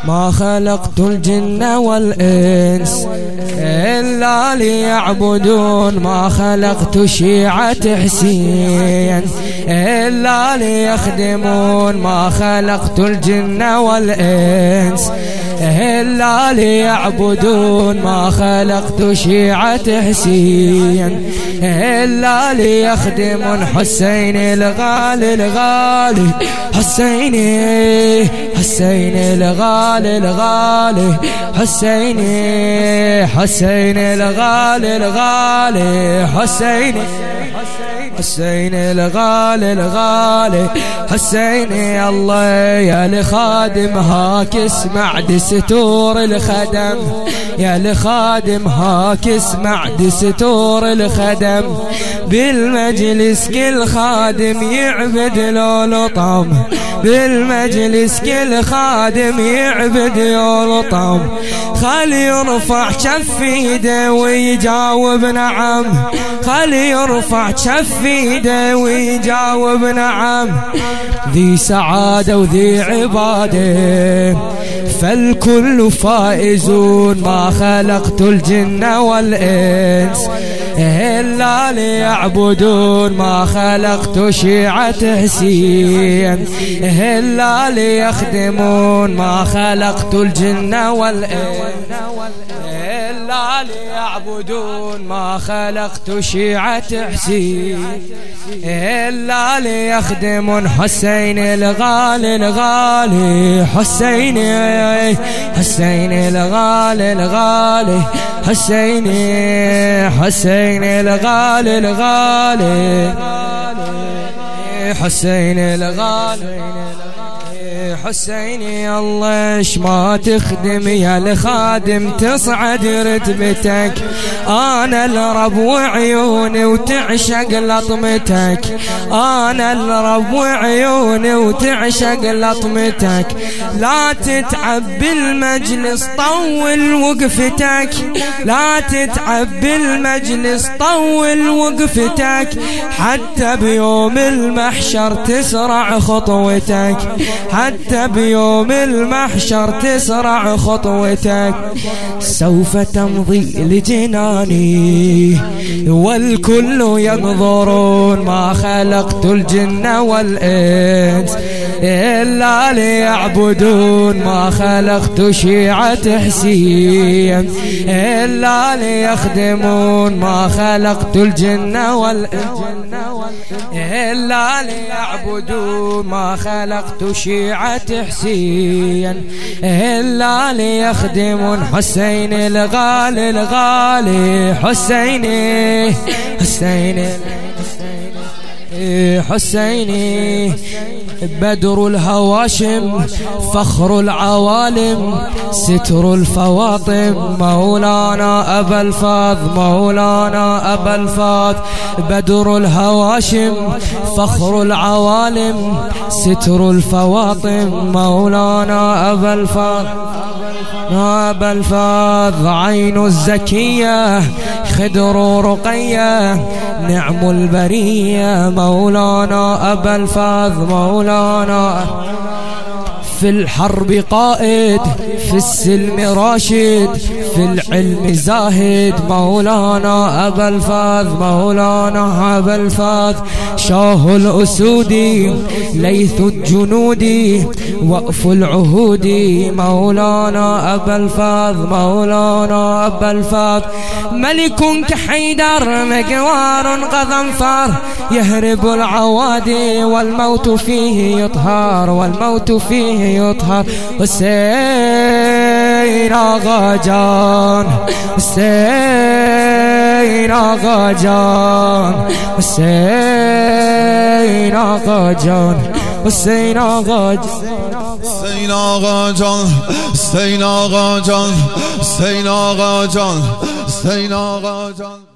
ما خلقت الجن والإنس إلا ليعبدون. ما خلقت شيعة حسين إلا ليخدمون. ما خلقت الجن والإنس إلا ليعبدون. ما خلقت شيعة حسين إلا ليخدمون. حسين الغالي الغالي حسيني حسين الغالي الغالي حسيني حسين الغالي الغالي حسيني حسين الغالي الغالي حسيني. الله يا لخادم هاك اسمع دستور الخدم. يا لخادم هاك اسمع دستور الخدم. بالمجلس كل خادم يعبد لو لطم. بالمجلس كل خادم يعبد لو لطم. خلي يرفع كف ايده ويجاوب نعم. خلي يرفع كف ايده ويجاوب نعم. ذي سعادة وذي عبادة فالكل فائزون. ما خلقت الجن والإنس إلا ليعبدون. ما خلقت شيعة حسين إلا ليخدمون. ما خلقت الجن والإنس إلا ليعبدون. ما خلقت شيعة حسين إلا ليخدمون. حسين الغالي الغالي حسيني حسين الغالي الغالي حسيني حسين الغالي الغالي حسين الغالي حسيني. الله ايش ما تخدم يا الخادم تصعد رتبتك. انا الرب وعيوني وتعشق لطمتك. انا الرب وعيوني وتعشق لطمتك. لا تتعب بالمجلس طول وقفتك. لا تتعب بالمجلس طول وقفتك. حتى بيوم المحشر تسرع خطوتك. حتى بيوم المحشر تسرع خطوتك. سوف تمضي لجناني والكل ينظرون. ما خلقت الجن والإنس إلا ليعبدون. ما خلقت شيعة حسين إلا ليخدمون. ما خلقت الجن والإنس إلا ليعبدون. ما خلقت شيعة حسين إلا ليخدمون. حسين الغالي الغالي حسيني حسيني حسيني. بدر الهواشم فخر العوالم ستر الفواطم. مولانا أبا الفاض مولانا أبا الفاض. بدر الهواشم فخر العوالم ستر الفواطم. مولانا أبا الفاض أبا الفاض. عين الزكية خدر رقية نعم البرية. مولانا أبا الفاض مولانا. في الحرب قائد في السلم راشد في العلم زاهد. مولانا أبا الفاض مولانا أبا الفاض. شاه الأسود ليث الجنود وقف العهود. مولانا أبا الفاض مولانا أبا الفاض. ملك كحيدر مقوار غضنفر يهرب العوادي والموت فيه يطهر والموت فيه يطهر. حسين آغا جان حسين آغا جان حسين آغا جان حسين آغا حسین آقا جان حسین آقا جان حسین آقا جان حسین آقا جان.